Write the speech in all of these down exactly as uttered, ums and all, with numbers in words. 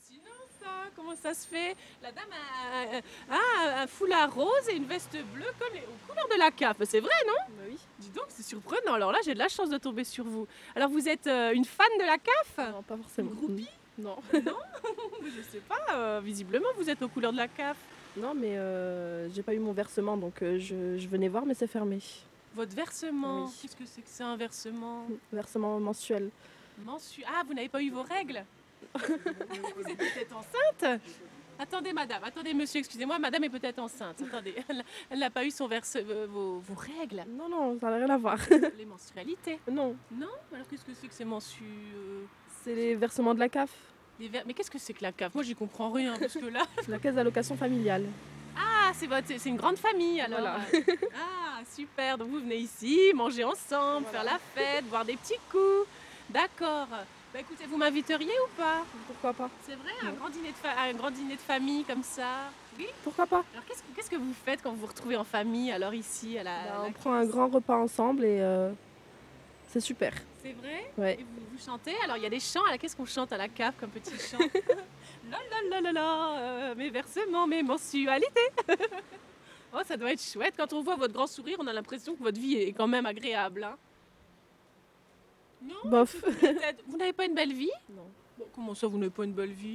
hallucinant ça, comment ça se fait? La dame a, a- a un foulard rose et une veste bleue comme les, aux couleurs de la cape, c'est vrai non? Bah oui. Dis donc, c'est surprenant, alors là j'ai de la chance de tomber sur vous. Alors vous êtes euh, une fan de la C A F? Non, pas forcément. Une groupie? Non. Non? Je sais pas, euh, visiblement vous êtes aux couleurs de la C A F. Non, mais euh, j'ai pas eu mon versement, donc euh, je, je venais voir, mais c'est fermé. Votre versement, Oui. qu'est-ce que c'est que c'est un versement? Versement mensuel. Mensu... Ah, vous n'avez pas eu vos règles? Vous êtes peut-être enceinte? Attendez, madame, attendez, monsieur, excusez-moi, madame est peut-être enceinte. Attendez, elle elle n'a pas eu son verse... euh, vos, vos règles, Non, non, ça n'a rien à voir. les menstrualités. Non, Non? Alors qu'est-ce que c'est que ces mensu... euh, c'est les versements de la C A F, les ver- Mais qu'est-ce que c'est que la C A F? Moi, j'y comprends rien, parce que là... la caisse d'allocation familiale. Ah, c'est votre... c'est une grande famille, alors. Voilà. Ah, super, donc vous venez ici, manger ensemble, Voilà. faire la fête, boire des petits coups. D'accord. Bah écoutez, vous m'inviteriez ou pas? Pourquoi pas? C'est vrai, un Ouais. grand, dîner de fa- un grand dîner de famille comme ça. Oui. Pourquoi pas? Alors qu'est-ce que, qu'est-ce que vous faites quand vous vous retrouvez en famille, alors ici, à la... Bah, la on prend un grand repas ensemble et euh, c'est super. C'est vrai? Ouais. Et vous, vous chantez? Alors il y a des chants, alors qu'est-ce qu'on chante à la cave comme petit chant? La la la la la, euh, mes versements, mes mensualités. Oh, ça doit être chouette. Quand on voit votre grand sourire, on a l'impression que votre vie est quand même agréable. Hein. Non? Bof. Peut-être- Vous n'avez pas une belle vie? Non. Bon, comment ça, vous n'avez pas une belle vie?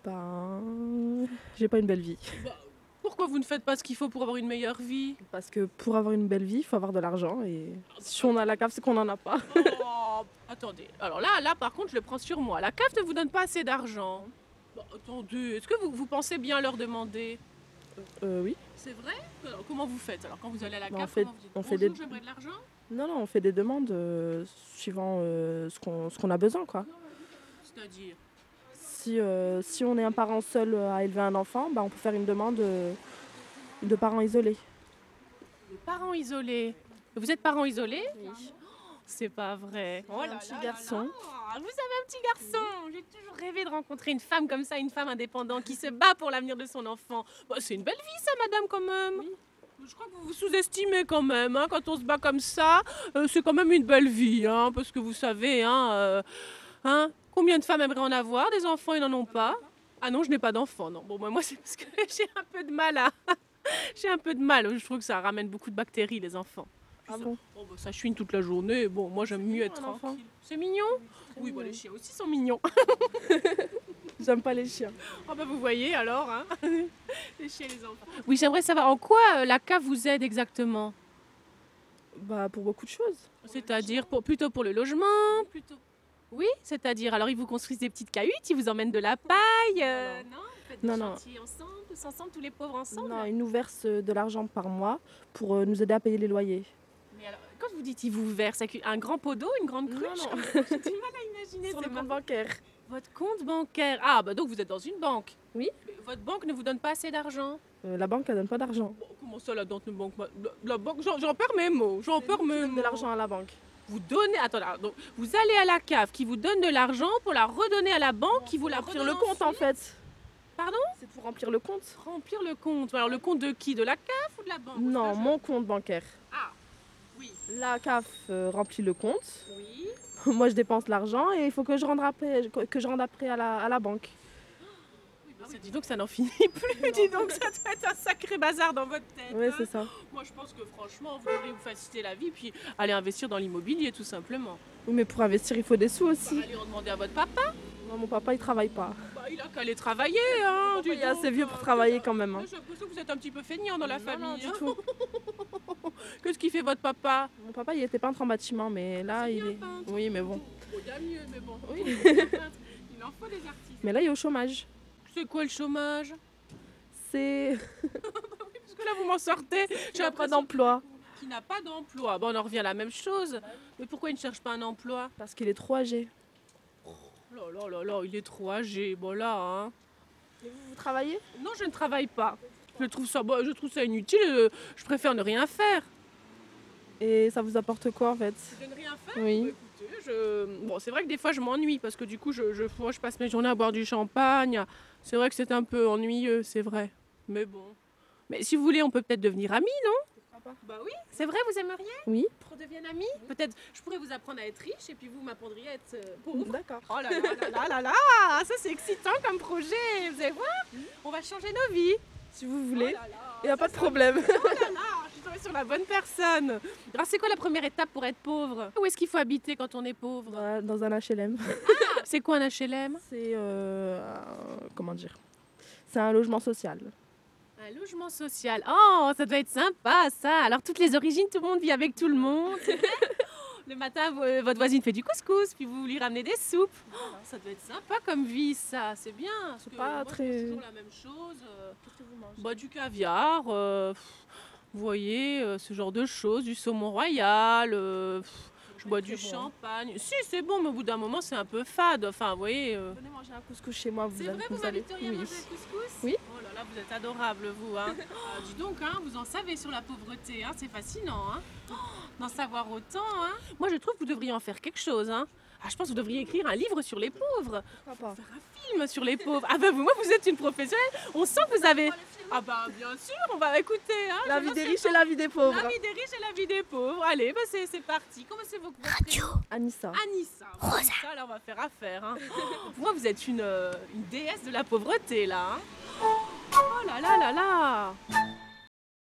Ben, j'ai pas une belle vie. Bah, pourquoi vous ne faites pas ce qu'il faut pour avoir une meilleure vie? Parce que pour avoir une belle vie, il faut avoir de l'argent et si on a la C A F, c'est qu'on en a pas. Oh, attendez, alors là, là par contre, je le prends sur moi. La C A F ne vous donne pas assez d'argent. Bah, attendez, est-ce que vous, vous pensez bien leur demander? Euh, oui. C'est vrai? Alors, comment vous faites? Alors quand vous allez à la Bah, C A on F, fait- comment vous dites on fait bonjour, des- j'aimerais de l'argent? Non, non, on fait des demandes euh, suivant euh, ce qu'on ce qu'on a besoin, quoi. C'est-à-dire? Si, euh, si on est un parent seul euh, à élever un enfant, bah, on peut faire une demande euh, de parents isolés. Les parents isolés. Vous êtes parents isolés? Oui. C'est pas vrai. J'ai un petit garçon. Vous avez un petit garçon. J'ai toujours rêvé de rencontrer une femme comme ça, une femme indépendante qui se bat pour l'avenir de son enfant. Bah, c'est une belle vie ça, madame, quand même. Oui. Je crois que vous vous sous-estimez quand même. Hein, quand on se bat comme ça, euh, c'est quand même une belle vie. Hein, parce que vous savez, hein, euh, hein, combien de femmes aimeraient en avoir? Des enfants, ils n'en ont pas. Ah non, je n'ai pas d'enfants. Non. Bon, bah, moi, c'est parce que j'ai un peu de mal à... j'ai un peu de mal. Je trouve que ça ramène beaucoup de bactéries, les enfants. Ah bon? Oh, bah, ça chouine toute la journée. Bon, moi, j'aime mieux mignon, être un enfant. tranquille. C'est mignon? Oui, bah, les chiens aussi sont mignons. J'aime pas les chiens. Oh bah vous voyez alors, hein. Les chiens et les enfants. Oui, j'aimerais savoir en quoi euh, la C A F vous aide exactement. Bah, pour beaucoup de choses. C'est-à-dire pour, plutôt pour le logement, plutôt. Oui, c'est-à-dire alors ils vous construisent des petites cahutes, ils vous emmènent de la paille. euh, non, vous faites des Non, non. chantiers ensemble, tous ensemble, tous les pauvres ensemble. Non, ils nous versent euh, de l'argent par mois pour euh, nous aider à payer les loyers. Mais alors, quand vous dites ils vous versent avec un grand pot d'eau, une grande Non, cruche, non. j'ai du mal à imaginer. Sur c'est le mar- compte bancaire. Votre compte bancaire. Ah bah donc vous êtes dans une banque. Oui. Mais votre banque ne vous donne pas assez d'argent. Euh, la banque, elle donne pas d'argent. Bon, comment ça la banque, banque la, la banque, j'en j'en perds mes mots, j'en perds mes Donne mots. de l'argent à la banque. Vous donnez, attendez, alors, donc, vous allez à la C A F qui vous donne de l'argent pour la redonner à la banque qui vous la Remplir le redonne compte en ensuite. fait. Pardon? C'est pour remplir le compte. Remplir le compte. Alors le compte de qui? De la C A F ou de la banque? Non, Parce que je- mon compte bancaire. Ah, oui. La C A F euh, remplit le compte. Oui. Moi, je dépense l'argent et il faut que je rende après, que je rende après à la, à la banque. Ça, dis donc, ça n'en finit plus. Dis donc, ça doit être un sacré bazar dans votre tête. Oui, hein. c'est ça. Moi, je pense que franchement, vous devriez vous faciliter la vie puis aller investir dans l'immobilier, tout simplement. Oui, mais pour investir, il faut des sous aussi. Allez en demander à votre papa. Non, mon papa, il travaille pas. Bah, il a qu'à aller travailler. Hein, Mon dis papa, il est donc, assez vieux euh, pour travailler quand même. hein. J'ai l'impression que vous êtes un petit peu feignant dans la Non, famille. non, du hein. tout. Qu'est-ce qu'il fait votre papa? Mon papa, il était peintre en bâtiment, mais là, C'est il bien est. peintre. Oui, mais bon. Bon, il y a mieux, mais bon. Oui. Il est bien peintre. Il en faut des artistes. Mais là, il est au chômage. C'est quoi le chômage? C'est. Parce que là, vous m'en sortez. J'ai pas l'impression d'emploi. qu'il n'a pas d'emploi. Bon, on en revient à la même chose. Mais pourquoi il ne cherche pas un emploi? Parce qu'il est trop âgé. Oh là là là là, il est trop âgé. Bon là, hein. Et vous, vous travaillez? Non, je ne travaille pas. Je trouve ça, bon, je trouve ça inutile. euh, Je préfère ne rien faire. Et ça vous apporte quoi en fait? De ne rien faire? Oui. Bah, écoutez, je... bon, c'est vrai que des fois je m'ennuie parce que du coup je, je, moi, je passe mes journées à boire du champagne. C'est vrai que c'est un peu ennuyeux, c'est vrai. Mais bon. Mais si vous voulez, on peut peut-être devenir amis, non? Bah oui, c'est vrai, vous aimeriez Oui. qu'on devienne amis? Peut-être, je pourrais vous apprendre à être riche et puis vous m'apprendriez à être euh, pauvre. D'accord. Oh là là là là là là, ça c'est excitant comme projet, vous allez voir, on va changer nos vies. Si vous voulez, Oh là là, il n'y a ça, pas de ça- problème. Oh là là, je suis tombée sur la bonne personne. Alors c'est quoi la première étape pour être pauvre? Où est-ce qu'il faut habiter quand on est pauvre? Dans, dans un H L M. C'est quoi un H L M? C'est euh, un- comment dire? C'est un logement social. Un logement social. Oh, ça doit être sympa ça. Alors toutes les origines, tout le monde vit avec tout le monde. c'est vrai. Le matin, vo- votre voisine fait du couscous, puis vous lui ramenez des soupes. Oh, ça doit être sympa comme vie ça, c'est bien. parce C'est que pas moi, je très- mange toujours la même chose. euh, Qu'est-ce que vous mangez? Bah, du caviar, euh, pff, vous voyez, euh, ce genre de choses, du saumon royal, euh, pff, je bois du très bon, hein. champagne. Si, c'est bon, mais au bout d'un moment, c'est un peu fade. Enfin, vous voyez. euh, Venez manger un couscous chez moi, vous, C'est allez- vrai, vous vous allez. m'inviteriez à Oui. manger un couscous? Oui. Oh là là, vous êtes adorable, vous. Hein. Ah, dis donc, hein, vous en savez sur la pauvreté. Hein, c'est fascinant hein, oh, d'en savoir autant. Hein. Moi, je trouve que vous devriez en faire quelque chose. Hein. Ah, je pense que vous devriez écrire un livre sur les pauvres. Pourquoi pas? Faire un film sur les pauvres. Ah ben, vous, moi, vous êtes une professionnelle. On sent que vous avez... Ah bah, bien sûr, on va écouter. Hein, La je vie lance des le riches et la vie des pauvres. La vie des riches et la vie des pauvres. Allez, bah c'est c'est parti. Comment c'est votre prénom? Anissa. Anissa. Anissa, là, on va faire affaire. Hein. Pour moi, vous êtes une, euh, une déesse de la pauvreté, là. Hein. Oh là là là là.